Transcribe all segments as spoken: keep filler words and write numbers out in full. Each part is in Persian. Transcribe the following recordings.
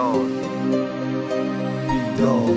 بیدار بیدار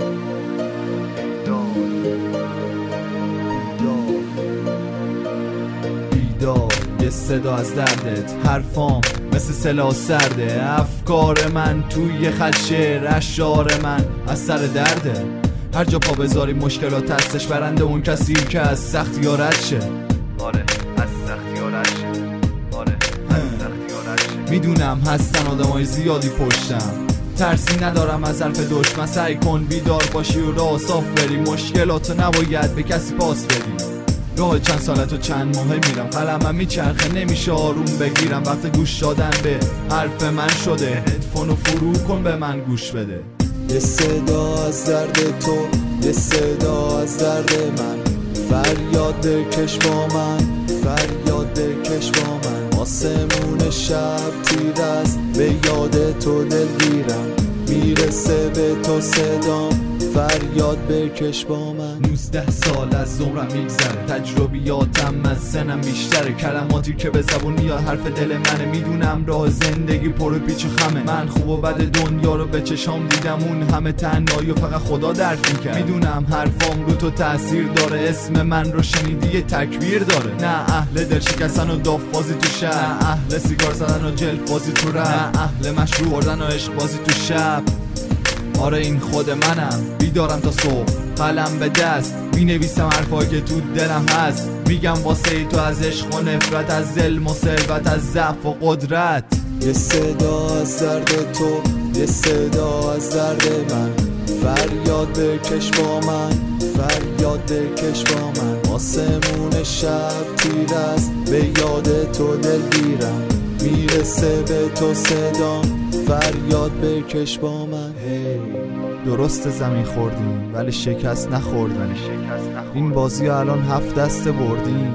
بیدار یه صدا از دردت، حرفام مثل سلاح سرده، افکار من توی خط شعر، اشعار من از سر درده. هر جا پا بذاری مشکلات هستش، برنده اون کسی که از سختی ها رد شه. آره از سختی ها رد شه. آره از سختی ها رد شه. میدونم هستن آدمای زیادی پشتم، ترسی ندارم از حرف دشمن. سعی کن بیدار باشی و راه صاف بری، مشکلاتو نباید به کسی پاس بدی. راه چند سالت و چند ماهه میرم، قلمم میچرخه نمیشه آروم بگیرم. وقت گوش دادن به حرف من شده، هدفونو فرو کن به من گوش بده. یه صدا از درد تو، یه صدا از درد من، فریاد بکش با من، فریاد بکش با من. آسمون شب تیر است، به یاد تو دلگیرم، میرسه به تو صدام، فریاد بکش با من. نوزده سال از عمرم میگذره، تجربیاتم از سنم بیشتره، کلماتی که به زبون میاد حرف دل منه. میدونم راه زندگی پر پیچ و خمه، من خوب و بد دنیا رو به چشام دیدم، اون همه تنهایی و فقط خدا درک میکرد. میدونم حرفام رو تو تاثیر داره، اسم من رو شنیدی یه تکبیر داره. نه اهل دل شکستن و دافبازی تو شهر، نه اهل سیگار زدن و جلفبازی تو رپ، نه اهل مشروب خوردن و عشق بازی تو شب. آره این خود منم، بیدارم تا صبح، قلم به دست، می نویسم حرفایی که تو دلم هست. میگم واسه ای تو از عشق و نفرت، از ظلم و ثروت، از ضعف و قدرت. یه صدا از درد تو، یه صدا از درد من، فریاد بکش با من، فریاد بکش با من. آسمون شب تیر است، به یاد تو دلگیرم، میرسه به تو صدام، فریاد بکش با من. درست زمین خوردیم ولی شکست نخوردیم، این بازی الان هفت دسته بردیم.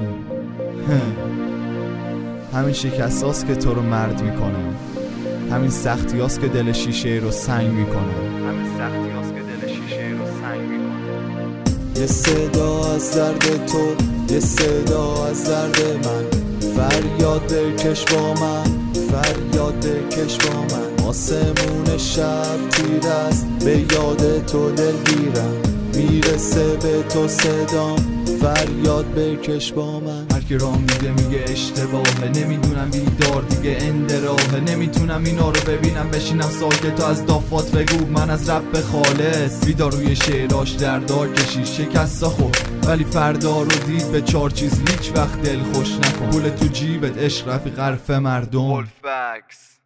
همین شکست هاست که تو رو مرد میکنه، همین سختی هاست که دل شیشه رو سنگ میکنه، همین سختی هاست که دل شیشه رو سنگ میکنه. یه صدا از درد تو، یه صدا از درد من، فریاد بکش با من، فریاد بکش با من. آسمون شب تیر است، به یاد تو دلگیرم، میرسه به تو صدام، فریاد بکش با من. هر کی راه میده میگه اشتباهه، نمیدونم بیدار دیگه اندراهه. نمیتونم اینا رو ببینم بشینم ساکت، تو از دافات بگو من از رب خالص. بیدار روی شعراش دردار کشید، شکستا خورد ولی فردا رو دید به چار چیز. هیچ وقت دل خوش نکن، پول تو جیبت، عشق رفیق حرف مردم. ولفبکس